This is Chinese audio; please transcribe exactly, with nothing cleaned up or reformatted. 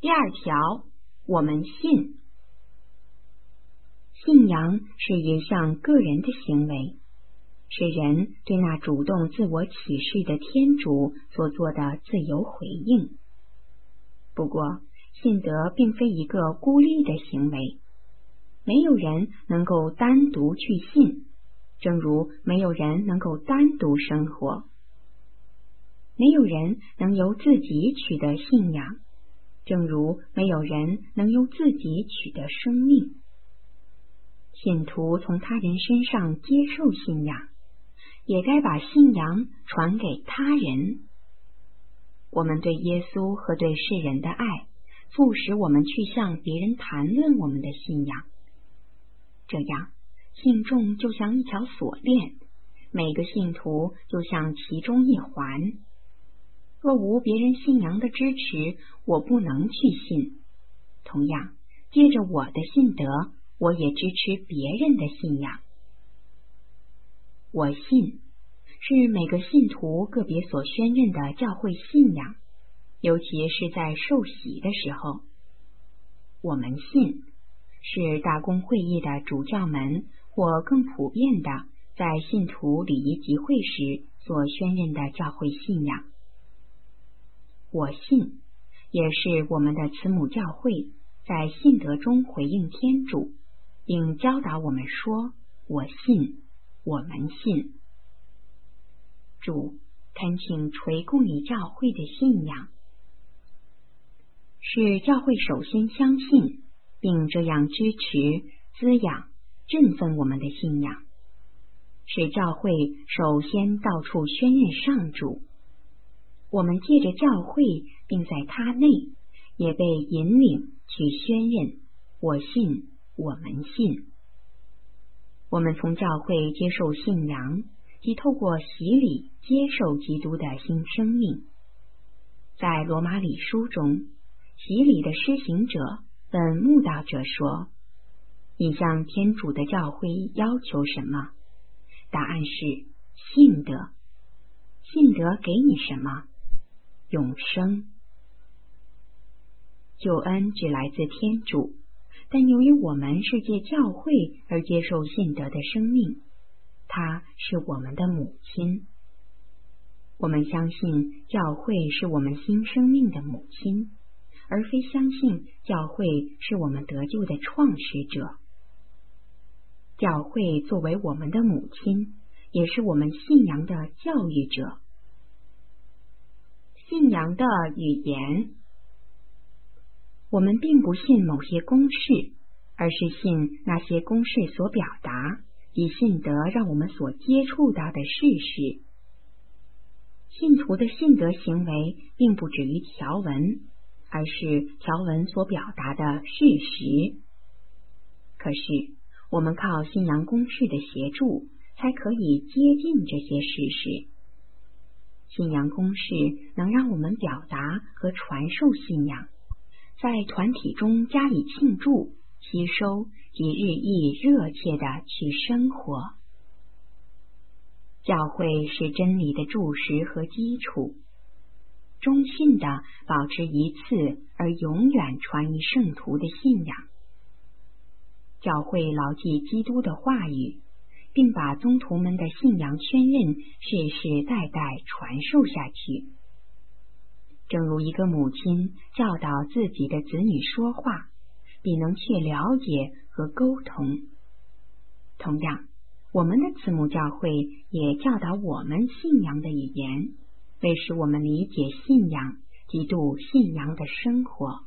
第二条，我们信。信仰是一项个人的行为，是人对那主动自我启示的天主所做的自由回应。不过，信德并非一个孤立的行为，没有人能够单独去信，正如没有人能够单独生活。没有人能由自己取得信仰，正如没有人能由自己取得生命。信徒从他人身上接受信仰，也该把信仰传给他人。我们对耶稣和对世人的爱，促使我们去向别人谈论我们的信仰。这样，信众就像一条锁链，每个信徒就像其中一环。若无别人信仰的支持，我不能去信。同样，借着我的信德，我也支持别人的信仰。我信是每个信徒个别所宣认的教会信仰，尤其是在受洗的时候。我们信是大公会议的主教们或更普遍的在信徒礼仪集会时所宣认的教会信仰。我信也是我们的慈母教会在信德中回应天主，并教导我们说：我信，我们信。主恳请垂供你教会的信仰，使教会首先相信，并这样支持、滋养、振奋我们的信仰，使教会首先到处宣认上主。我们借着教会，并在他内，也被引领去宣认：我信，我们信。我们从教会接受信仰，即透过洗礼接受基督的新生命。在罗马礼书中，洗礼的施行者问慕道者说：你向天主的教会要求什么？答案是信德。信德给你什么？永生。救恩只来自天主，但由于我们是借教会而接受信德的生命，她是我们的母亲。我们相信教会是我们新生命的母亲，而非相信教会是我们得救的创始者。教会作为我们的母亲，也是我们信仰的教育者。信仰的语言，我们并不信某些公式，而是信那些公式所表达，以信德让我们所接触到的事实。信徒的信德行为并不止于条文，而是条文所表达的事实。可是，我们靠信仰公式的协助，才可以接近这些事实。信仰公式能让我们表达和传授信仰，在团体中加以庆祝、吸收及日益热切地去生活。教会是真理的柱石和基础，忠信地保持一次而永远传于圣徒的信仰。教会牢记基督的话语，并把宗徒们的信仰宣认世世代代传授下去。正如一个母亲教导自己的子女说话，必能去了解和沟通。同样，我们的慈母教会也教导我们信仰的语言，为使我们理解信仰及度信仰的生活。